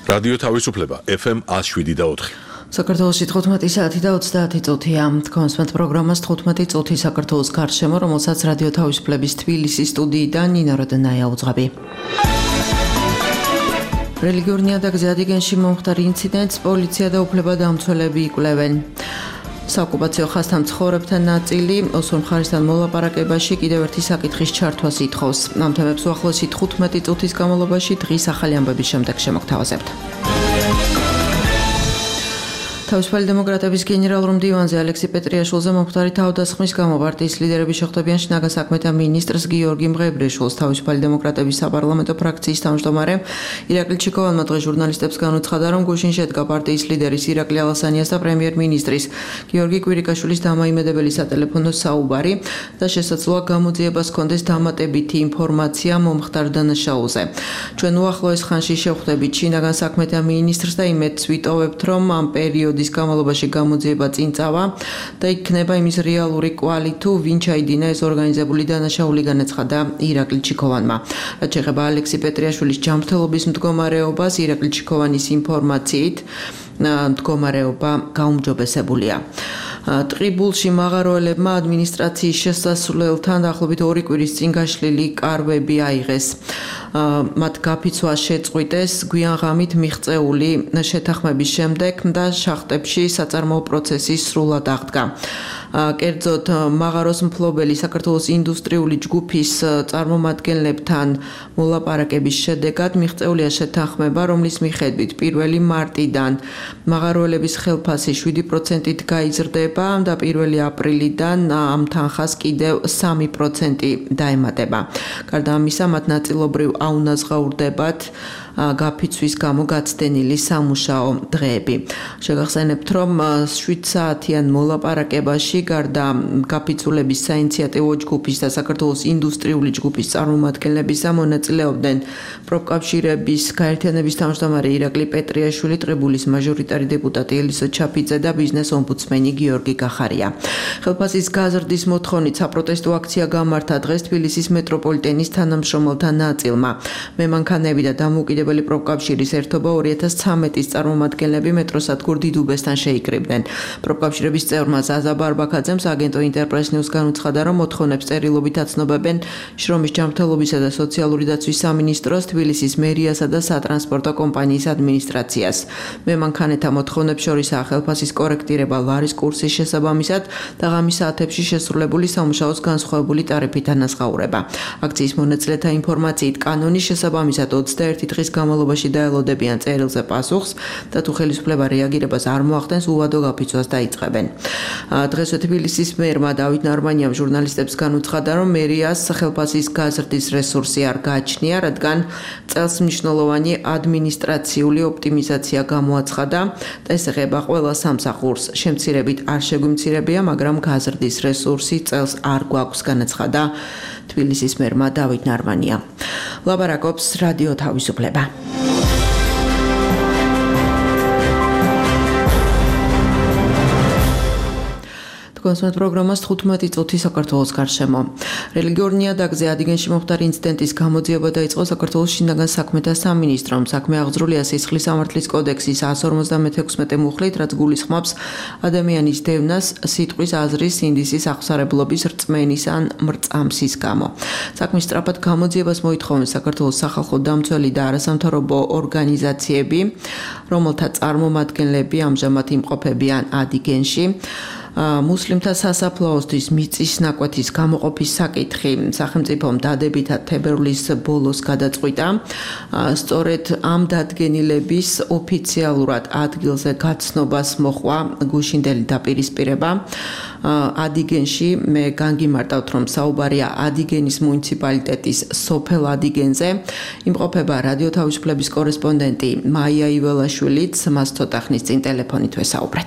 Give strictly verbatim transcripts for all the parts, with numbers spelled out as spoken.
რადიო თავისუფლება ეფ ემ ათს შვიდი და ოთხი. საქართველოში თხუთმეტი საათი და ოცდაათი წუთია. თქვენს პროგრამას თხუთმეტი წუთი საქართველოს გარშემო, რომელსაც რადიო თავისუფლების თბილისის სტუდიიდან ნინო როდნაია უძღვები. რელიგიურ ნიადაგზე ადიგენში მომხდარ ინციდენტს პოლიცია და უფლებადამცველები იკვლევენ. საოკუპაციო ხაზთან მცხოვრებთა ნაწილი ოსურ მხარესთან მოლაპარაკებაში კიდევ ერთი საკითხის ჩართვას ითხოვს. ამ თემებს უახლოესი თხუთმეტი წუთის განმავლობაში დღის ახალი ამბების შემდეგ შემოგთავაზებთ. თავისუფალი დემოკრატების გენერალურ მდივანზე ალექსი პეტრიაშვილზე მომხდარი თავდასხმის გამო პარტიის ლიდერები შეხვდებიან შინაგან საქმეთა მინისტრს გიორგი მღებრიშვილს. თავისუფალი დემოკრატების საპარლამენტო ფრაქციის თავმჯდომარე ირაკლი ჩიქოვანმა დღეს ჟურნალისტებს განუცხადა, რომ გუშინ შედგა პარტიის ლიდერის ირაკლი ალასანიას და პრემიერ-მინისტრის გიორგი კვირიკაშვილის დამაიმედებელი სატელეფონო საუბარი და შესაძლოა გამოძიებას ჰქონდეს დამატებითი ინფორმაცია მომხდარ დანაშაულზე. ჩვენ უახლოეს ხანში შევხვდებით შინაგან საქმეთა მინისტრს და იმედს ვიტოვებთ, რომ ამ პერიოდში ის გამოვლობაში გამოძიება წინ წავა და იქნება იმის რეალური კვალი თუ ვინ ჩაიდინა ეს ორგანიზებული დანაშაული, განაცხადა ირაკლი ჩიქოვანმა. რაც შეეხება ალექსი პეტრიაშვილის ჯანმრთელობის მდგომარეობას, ირაკლი ჩიქოვანის ინფორმაციით მდგომარეობა გაუმჯობესებულია. ტყიბულში მაღაროელებმა ადმინისტრაციის შესასვლელთან დაახლოებით ორი კვირის წინ გაშლილი კარვები აიღეს. მათ გაფიცვა შეწყვიტეს გვიან ღამით მიღწეული შეთანხმების შემდეგ და შახტებში საწარმოო პროცესი სრულად აღდგა. კერძოდ მაღაროს მფლობელი საქართველოს ინდუსტრიული ჯგუფის წარმომადგენლებთან მოლაპარაკების შედეგად მიღწეულია შეთანხმება, რომლის მიხედვით პირველი მარტიდან მაღაროელების ხელფასი შვიდი პროცენტით გაიზრდება და პირველი აპრილიდან ამ თანხას კიდევ სამი პროცენტი დაემატება. გარდა ამისა, მათ ნაწილობრივ აუნაზღაურდებათ გაფიცვის გამო გაცდენილი სამუშაო დღეები. შეგახსენებთ, რომ შვიდ საათიან მოლაპარაკებაში გარდა გაფიცულების საინიციატივო ჯგუფის და საქართველოს ინდუსტრიული ჯგუფის წარმომადგენლებისა მონაწილეობდნენ პროფკავშირების გაერთიანების თავმჯდომარე ირაკლი პეტრიაშვილი, ტყიბულის მაჟორიტარი დეპუტატი ელისო ჩაფიძე და ბიზნეს ომბუდსმენი გიორგი კახარია. ხელფასის გაზრდის მოთხოვნით საპროტესტო აქცია გამართა დღეს თბილისის მეტროპოლიტენის თანამშრომელთა ნაწილმა. მემანქანები და დამოუკიდებელი პროფკავშირის ერთობა ორი ათას ცხრამეტის წარმომადგენლები მეტროსადგურ დიდუბესთან შეიკრიბნენ. პროფკავშირების წევრმა ზაზა ბარბაქაძემ აგენტო ინტერპრეს ნიუს განუცხადა, რომ მოთხოვნებს წერილობით აცნობებენ შრომის ჯანმრთელობისა და სოციალური დაცვის სამინისტროს, თბილისის მერიასა და სატრანსპორტო კომპანიის ადმინისტრაციას. მემანქანეთა მოთხოვნებს შორისაა ხელფასის კორექტირება ლარის კურსის შესაბამისად და ღამის საათებში შესრულებული სამუშაოს განსხვავებული ტარიფით ანაზღაურება. აქციის მონაწილეთა ინფორმაციით კანონის შესაბამისად ოცდაერთი დღის განმავლობაში დაელოდებიან წერილზე პასუხს და თუ ხელისუფლება რეაგირებას არ მოახდენს, უვადო გაფიცვას დაიწყებენ. დღესვე თბილისის მერმა დავით ნარმანიამ ჟურნალისტებს განუცხადა, რომ მერიას ხელფასის გაზრდის რესურსი არ გააჩნია, რადგან წელს მნიშვნელოვანი ადმინისტრაციული ოპტიმიზაცია გამოაცხადა და ეს ეხება ყველა სამსახურს. შემცირებით არ შეგვიმცირებია, მაგრამ გაზრდის რესურსი წელს არ გვაქვს, განაცხადა თბილისის მერმა დავით ნარმანია. ლაპარაკობს რადიო თავისუფლება. თქვენს პროგრამას თხუთმეტი წუთი საქართველოს გარშემო. რელიგიურ ნიადაგზე ადიგენში მომხდარი ინციდენტის გამოძიება დაიწყო საქართველოს შინაგან საქმეთა სამინისტრომ. საქმე აღძრულია სისხლის სამართლის კოდექსის εκατს ორმოცდამეექვსმეტე მუხლით, რაც გულისხმობს ადამიანის დევნას სიტყვის, აზრის, სინდისის, აღსარებლობის, რწმენის ან მრწამსის გამო. საქმის სწრაფად გამოძიებას მოითხოვენ საქართველოს სახალხო დამცველი და არასამთავრობო ორგანიზაციები, რომელთა წარმომადგენლები ამჟამად იმყოფებიან ადიგენში. მუსლიმთა სასაფლაოსთვის მიწის ნაკვეთის გამოყოფის საკითხი სახელმწიფომ დადებითად თებერვლის ბოლოს გადაწყვიტა. სწორედ ამ დადგენილების ოფიციალურად ადგილზე გაცნობას მოჰყვა გუშინდელი დაპირისპირება. ადიგენში მე განგიმარტავთ, რომ საუბარია ადიგენის მუნიციპალიტეტის სოფელ ადიგენზე. იმყოფება რადიო თავისუფლების კორესპონდენტი მაია იველაშვილიც, მას ცოტა ხნის წინ ტელეფონით ვესაუბრეთ.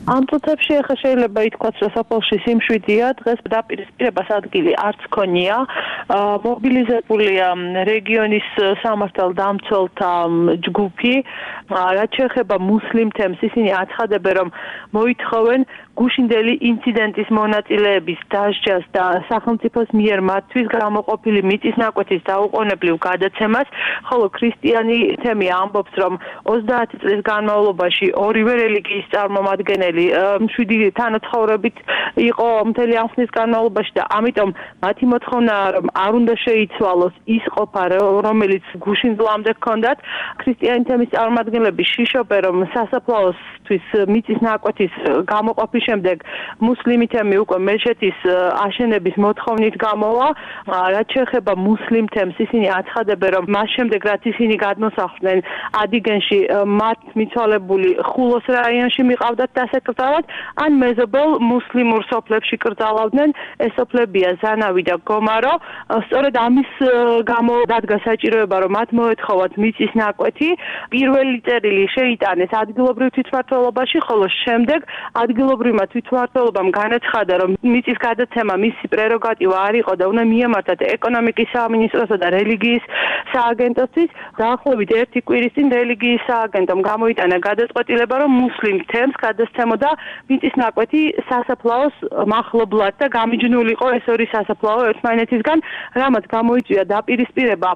ამ წუთებში ახლა შეიძლება ითქვას, რომ სოფელში სიმშვიდეა, დღეს დაპირისპირებას ადგილი არც ქონია. მობილიზებულია რეგიონის სამართალდამცველთა ჯგუფი. რაც შეეხება მუსლიმ თემს, ისინი აცხადებენ, რომ მოითხოვენ გუშინდელი ინციდენტის მონაწილეების დასჯას და სახელმწიფოს მიერ მათთვის გამოყოფილი მიწისნაკვეთის დაუყოვნებლივ გადაცემას, ხოლო ქრისტიანი თემი ამბობს, რომ ოცდაათი წლის განმავლობაში ორივე რელიგიის წარმომადგენელი შვიდი თანაცხოვრებით იყო მთელი ამ ხნის განმავლობაში და ამიტომ მათი მოთხოვნაა, რომ არ უნდა შეიცვალოს ის ყოფა, რომელიც გუშინდლამდე ჰქონდათ. ქრისტიანი თემის წარმომადგენლები შიშობენ, რომ სასაფლაოსთვის მიწისნაკვეთის გამოყოფის შემდეგ მუსლიმი თემი უკვე მეჩეთის აშენების მოთხოვნით გამოვა. რაც შეეხება მუსლიმ თემს, ისინი აცხადებენ, რომ მას შემდეგ, რაც ისინი გადმოსახლდნენ ადიგენში, მათ მიცვალებული ხულოს რაიონში მიყავდათ დასაკრძალად, ან მეზობელ მუსლიმურ სოფლებში კრძალავდნენ. ეს სოფლებია ზანავი და გომარო. სწორედ ამის გამო დადგა საჭიროება, რომ მათ მოეთხოვათ მიწისნაკვეთი. პირველი წერილი შეიტანეს ადგილობრივ თვითმმართველობაში, ხოლო შემდეგ ადგილობრივმა თვითმმართველობამ განაცხადა, რომ მიწის გადაცემა მისი პრეროგატივა არ იყო და უნდა მიემართათ ეკონომიკის სამინისტროსა და რელიგიის სააგენტოსთვის. დაახლოებით ერთი კვირის წინ რელიგიის სააგენტომ გამოიტანა გადაწყვეტილება, რომ მუსლიმ თემს გადასცემოდა მიწისნაკვეთი სასაფლაოს მახლობლად და გამიჯნულიყო ეს ორი სასაფლაო ერთმანეთისგან, რამაც გამოიწვია დაპირისპირება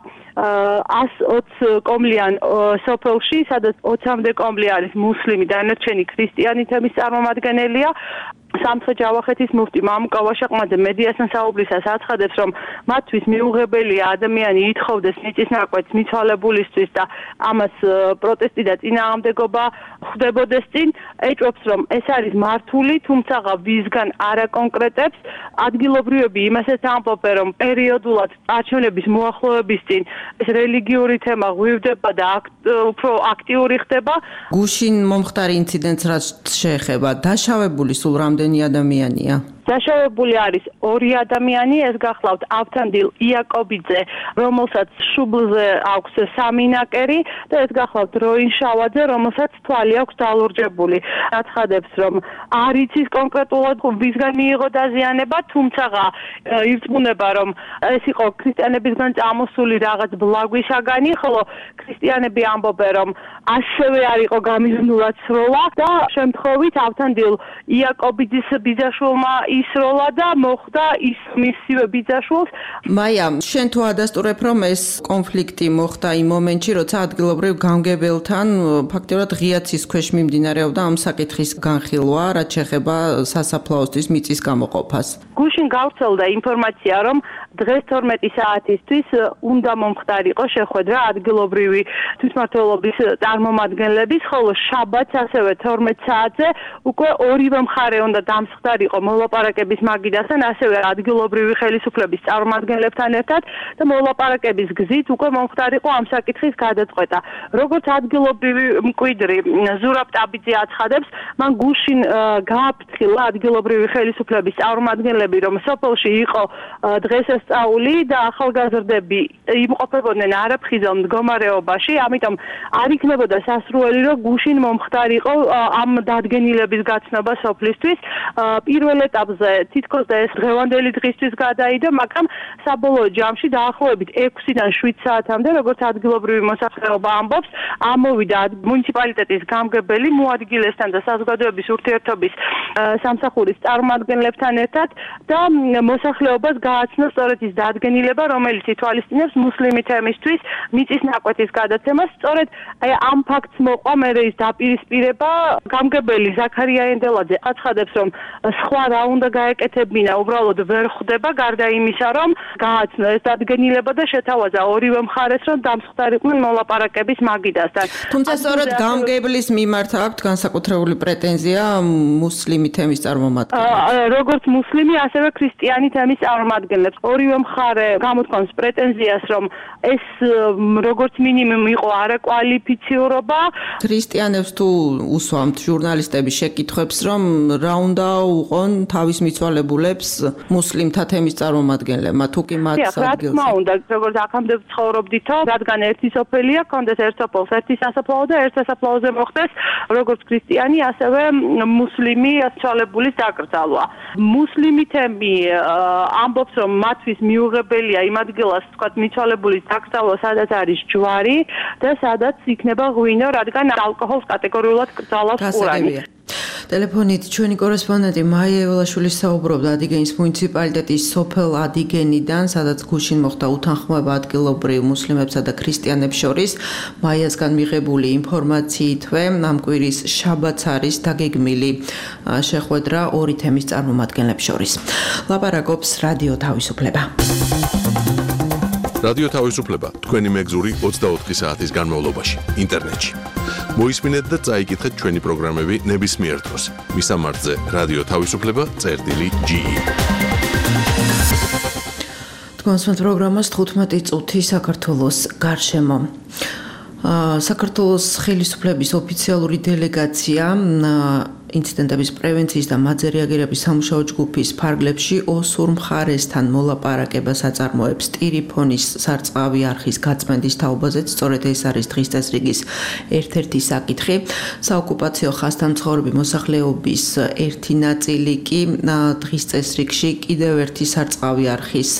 ას ოცი კომლიან სოფელში, სადაც ოცამდე კომლი არის მუსლიმი, დანარჩენი ქრისტიანი თემის წარმომადგენელია. სამცხე-ჯავახეთის მუფტი მამუკა ვაშაყმაძე მედიასთან საუბრისას აცხადებს, რომ მათთვის მიუღებელია ადამიანი ითხოვდეს მიწისნაკვეთს მიცვალებულისთვის და ამას პროტესტი და წინააღმდეგობა ხვდებოდეს წინ. ეჭვობს, რომ ეს არის მართული, თუმცა ვისგან არ აკონკრეტებს. ადგილობრივები იმასაც ამბობენ, რომ პერიოდულად არჩევნების მოახლოების წინ ეს რელიგიური თემა ღვივდება და უფრო აქტიური ხდება. გუშინ მომხდარი ინციდენტს რაც შეეხება, დაშავებული სულ რამდენი ადამიანია? დაშავებული არის ორი ადამიანი, ეს გახლავთ ავთანდილ იაკობიძე, რომელსაც შუბლზე აქვს სამი ნაკერი და ეს გახლავთ როინ შავაძე, რომელსაც თვალი აქვს დალურჯებული. აცხადებს, რომ არ იცის კონკრეტულად ვისგან მიიღო დაზიანება, თუმცა ირწმუნება, რომ ეს იყო ქრისტიანებისგან წამოსული რაღაც ბლაგვისაგანი, ხოლო ქრისტიანები ამბობენ, რომ ასევე არ იყო გამიზნულად სროლა და შემთხვევით ავთანდილ იაკობიძის ბიძაშვილმა ისროლა და მოხდა ის მისივე ბიძაშვილს. მაია, შენ თუ ადასტურებ, რომ ეს კონფლიქტი მოხდა იმ მომენტში, როცა ადგილობრივ გამგებელთან ფაქტობრივად ღიაცის ქვეშ მიმდინარეობდა ამ საკითხის განხილვა, რაც შეეხება სასაფლაოსთვის მიწის გამოყოფას. გუშინ გავრცელდა ინფორმაცია, რომ დღეს თორმეტი საათისთვის უნდა მომხდარიყო შეხვედრა ადგილობრივი თვითმმართველობის წარმომადგენლების, ხოლო შაბათს ასევე თორმეტ საათზე უკვე ორივე მხარე უნდა დამსხდარიყო მოლაპარაკების მაგიდასთან, ასევე ადგილობრივი ხელისუფლების წარმომადგენლებთან ერთად და მოლაპარაკების გზით უკვე მომხდარიყო ამ საკითხის გადაწყვეტა. როგორც ადგილობრივი მკვიდრი ზურაბ ტაბიძე აცხადებს, მან გუშინ გააფრთხილა ადგილობრივი ხელისუფლების წარმომადგენლები, რომ სოფელში იყო დღესასწაული და ახალგაზრდები იმყოფებოდნენ არაფხიზელ მდგომარეობაში, ამიტომ არ იქნებოდა სასრუელი, რომ გუშინ მომხდარიყო ამ დადგენილების გაცნობა სოფლისთვის. პირველ ეტაპზე თითქოს და ეს დღევანდელი დღისთვის გადაიდო, მაგრამ საბოლოო ჯამში დაახლოებით ექვსიდან შვიდ საათამდე, როგორც ადგილობრივი მოსახლეობა ამბობს, ამოვიდა მუნიციპალიტეტის გამგებელი მოადგილესთან და საზოგადოების ურთიერთობის სამსახურის წარმომადგენლებთან ერთად და მოსახლეობას გააცნო სწორედ ის დადგენილება, რომელიც ითვალისწინებს მუსლიმი თემისთვის მიწისნაკვეთის გადაცემას. სწორედ ამ ფაქტს მოყვა მერე ის დაპირისპირება. გამგებელი ზაქარია ენდელაძე აცხადებს, რომ სხვა რა უნდა გაეკეთებინა, უბრალოდ ვერ ხვდება, გარდა იმისა, რომ გააცნო ეს დადგენილება და შეთავაზა ორივე მხარეს, რომ დამსხდარიყვნენ მოლაპარაკების მაგიდასთან. თუმცა სწორედ გამგებლის მიმართ აქვთ განსაკუთრებული პრეტენზია მუსლიმი თემის წარმომადგენლებს. როგორც მუსლიმი, ასევე ქრისტიანი თემის წარმომადგენლებს. ორივე მხარე გამოთქვამს პრეტენზიას, რომ ეს როგორც მინიმუმ იყო არაკვალიფიციურობა. ქრისტიანებს თუ უსვამთ ჟურნალისტები შეკითხვებს, რომ რა უნდა უყონ თავის თავის მიცვალებულებს მუსლიმთა თემის წარმომადგენლებმა თუ კი მათ დიახ, რა თქმა უნდა, როგორც აქამდე ვცხოვრობდითო, რადგან ერთი სოფელია, კონდეს ერთ სოფელს ერთი სასაფლაო და ერთ სასაფლაოზე მოხდეს როგორც ქრისტიანი, ასევე მუსლიმი ცვალებულის დაკრძალვა. მუსლიმი თემი ამბობს, რომ მათთვის მიუღებელია იმ ადგილას, თქვათ, მიცვალებულის დაკრძალვა, სადაც არის ჯვარი და სადაც იქნება ღვინო, რადგან ალკოჰოლს კატეგორიულად კრძალავს ყურანი. ტელეფონით ჩვენი კორესპონდენტი მაია ეველაშვილი საუბრობდა ადიგენის მუნიციპალიტეტის სოფელ ადიგენიდან, სადაც გუშინ მოხდა უთანხმოება ადგილობრივ მუსლიმებსა და ქრისტიანებს შორის. მაიასგან მიღებული ინფორმაციითვე ამ კვირის შაბათს არის დაგეგმილი შეხვედრა ორი თემის წარმომადგენლებს შორის. ლაპარაკობს რადიო თავისუფლება. რადიო თავისუფლება თქვენი მეგზური ოცდაოთხი საათის განმავლობაში ინტერნეტში. მოისმინეთ და წაიკითხეთ ჩვენი პროგრამები ნებისმიერ დროს. მისამართზე რადიო თავისუფლება წერტილი ჯი. თქვენს პროგრამას თხუთმეტი წუთი საქართველოს გარშემო. საქართველოს ხელისუფლების ოფიციალური დელეგაცია ინციდენტების პრევენციის და მათზე რეაგირების სამუშაო ჯგუფის ფარგლებში ოსურ მხარესთან მოლაპარაკებას აწარმოებს ტირიფონის სარწყავი არხის გაწმენდის თაობაზეც. სწორედ ეს არის დღის წესრიგის ერთ-ერთი საკითხი. საოკუპაციო ხაზთან მცხოვრები მოსახლეობის ერთი ნაწილი კი დღის წესრიგში კიდევ ერთი სარწყავი არხის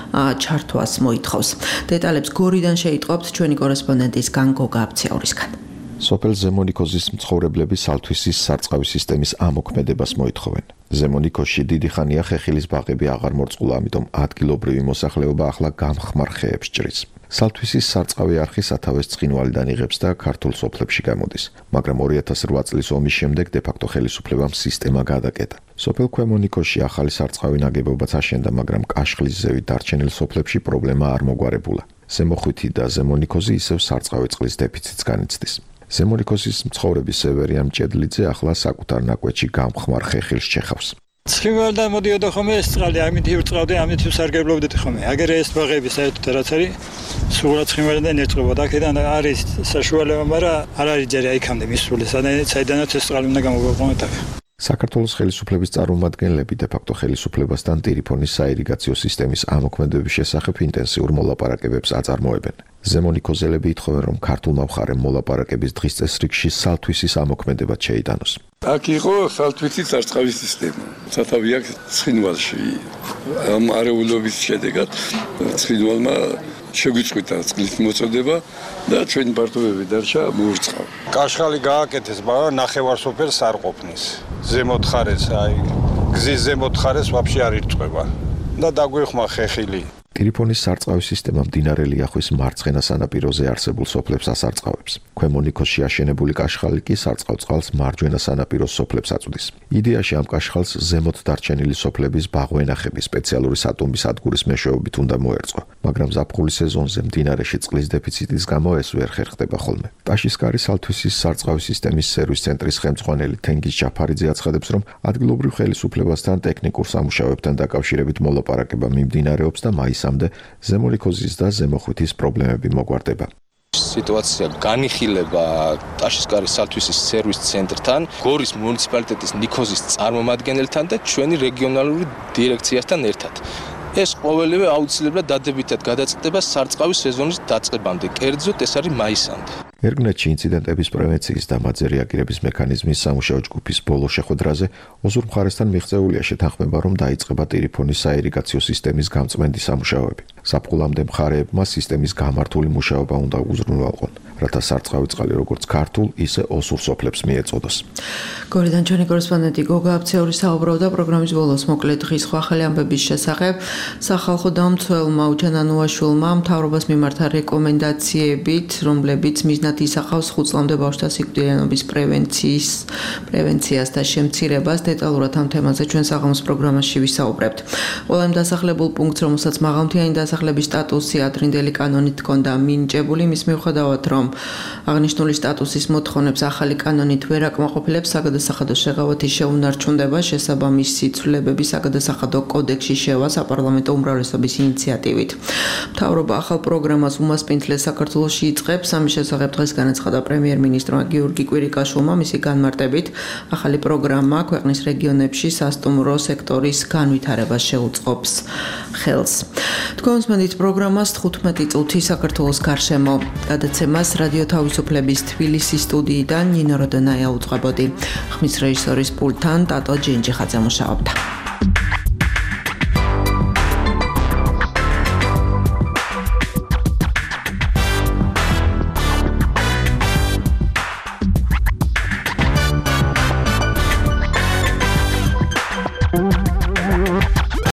ჩართვას მოითხოვს. დეტალებს გორიდან შეიტყობთ ჩვენი კორესპონდენტის განგოგა აფციაურისგან. სოფელ ზემონიქოზის მცხოვრებლები სალთვისის სარწყავი სისტემის ამოქმედებას მოითხოვენ. ზემონიქოში დიდი ხანია ხეხილის ბაღები აღარ მორწყულა, ამიტომ ადგილობრივი მოსახლეობა ახლა გამხმარ ხეებს ჭრის. სალთვისის სარწყავი არხი სათავეს ცხინვალიდან იღებს და ქართულ სოფლებში გამოდის, მაგრამ ორი ათას რვა წლის ომის შემდეგ დე-ფაქტო ხელისუფლებამ სისტემა გადაკეტა. სოფელ ქვემონიქოში ახალი სარწყავი ნაგებობაც აშენდა, მაგრამ კაშხლის ზევით დარჩენილ სოფლებში პრობლემა არ მოგვარებულა. ზემოხვითი და ზემონიქოზი ისევ სარწყავი წყლის დეფიციტს განიცდის. ზემონიქოზის მცხოვრები სევერიან მჭედლიძე ახლა საკუთარ ნაკვეთში გამხმარ ხეხილს ჩეხავს. ცხინვალიდან მოდიოდა ხოლმე ეს წყალი, ამით ივწყავდი, ამით ვსარგებლობდით ხოლმე. აგერ ეს ბაღები საერთოდ რაც არის, სულ ცხინვალიდან ერწყმოდა. აქედან არის საშუალება, მაგრამ არ არის ჯერი აიქამდე მისული, საიდანაც ეს წყალი უნდა გამოვიყენოთ აქ. საქართველოს ხელისუფლების წარმომადგენლები დე-ფაქტო ხელისუფლებასთან ტირიფონის საირიგაციო სისტემის ამოქმედების შესახებ ინტენსიურ მოლაპარაკებებს აწარმოებენ. ზემონიქოზელები ითხოვენ, რომ ქართულმა მხარემ მოლაპარაკების დღის წესრიგში სალთვისის ამოქმედება შეიტანოს. აქ იყო სალთვისის სარწყავი სისტემა. სათავე აქვს ცხინვალში. ამ არეულობის შედეგად ცხინვალმა შეგვიწყვიტა წყლის მოწოდება და ჩვენი პარტნიორები დარჩა მოურწყავ. კაშხალი გააკეთეს, მაგრამ ნახევარსოფელს არ ყოფნის. ზემოთ ხარეს, აი, გზის ზემოთ ხარეს ვაფშე არ ირწყვება და დაგვეხმა ხეხილი. ტირიფონის სარწყავი სისტემა მდინარე ლიახვის მარცხენა სანაპიროზე არსებულ სოფლებს ასარწყავებს. ქვემონიქოში აშენებული კაშხალი კი სარწყავ წყალს მარჯვენა სანაპიროს სოფლებს აწვდის. იდეაში ამ კაშხალს ზემოთ დარჩენილი სოფლების ბაღვენახები სპეციალური სატუმბის სადგურის მეშვეობით უნდა მოერწყო, მაგრამ ზაფხულის სეზონზე მდინარეში წყლის დეფიციტის გამო ეს ვერ ხერხდება ხოლმე. ტაშისკარის სალთვისის სარწყავი სისტემის სერვის ცენტრის ხელმძღვანელი თენგიზ ჯაფარიძე აცხადებს, რომ ადგილობრივ ხელისუფლებასთან ტექნიკურ სამუშაოებთან დაკავშირებით მოლაპარაკება მიმდინარეობს და მაისამდე ზემონიქოზის და ზემოხვითის პრობლემები მოგვარდება. სიტუაცია განიხილება ტაშისკარის სალთვისის სერვის ცენტრთან, გორის მუნიციპალიტეტის ნიქოზის წარმომადგენელთან და ჩვენი რეგიონალური დირექციასთან ერთად. ეს ყოველივე აუცილებლად დადებითად გადაწყდება სარწყავის სეზონის დაწყებამდე, კერძოდ ეს არის მაისამდე. ერგნეთში ინციდენტების პრევენციის და მათზე რეაგირების მექანიზმის სამუშაო ჯგუფის ბოლო შეხვედრაზე ოზურ მხარესთან მიღწეულია შეთანხმება, რომ დაიწყება ტირიფონის საირიგაციო სისტემის გამწმენდის სამუშაოები. საფუძვლამდე მხარეებმა სისტემის გამართული მუშაობა უნდა უზრუნველყონ, რათა სარწყავი წყალი როგორც ქართულ, ისე ოსურ სოფლებს მიეწოდოს. გორიდან ჩვენი კორესპონდენტი გოგა აფციაური საუბრობდა პროგრამის ბოლოს მოკლედ დღის სხვა ახალი ამბების შესახებ. სახალხო დამცველმა უჩან ანუაშვილმა მთავრობას მიმართა რეკომენდაციებით, რომლებიც მიზნად ისახავს ხუთწლამდე ბავშვთა სიკვდილიანობის პრევენციის, პრევენციას და შემცირებას. დეტალურად ამ თემაზე ჩვენ საღამოს პროგრამაში ვისაუბრებთ. ყველა იმ დასახლებულ პუნქტს, რომელსაც მაღალმთიანი დასახლების სტატუსი ადრინდელი კანონით ჰქონდა მინიჭებული, მის მიუხედავად, რომ აღნიშნული სტატუსის მოთხოვნებს ახალი კანონით ვერ აკმაყოფილებს საგადასახადო შეღავათის შეუნარჩუნდება, შესაბამისი ცვლილებები საგადასახადო კოდექსში შევა საპარლამენტო უმრავლესობის ინიციატივით. მთავრობა ახალ პროგრამას უმასპინძლეს საქართველოში იწყებს, ამის შესახებ დღეს განაცხადა პრემიერ-მინისტრმა გიორგი კვირიკაშვილმა, მისი განმარტებით ახალი პროგრამა ქვეყნის რეგიონებში სასტუმრო სექტორის განვითარებას შეუწყობს ხელს. თქვენს მედით პროგრამას თხუთმეტი წუთი საქართველოს გარშემო. გადაცემას რადიო თავისუფლების თბილისის სტუდიიდან ნინო როდონაია უძღვებოდი. ხმის რეჟისორის პულტთან ტატო ჯენჯიხაძე მუშაობდა.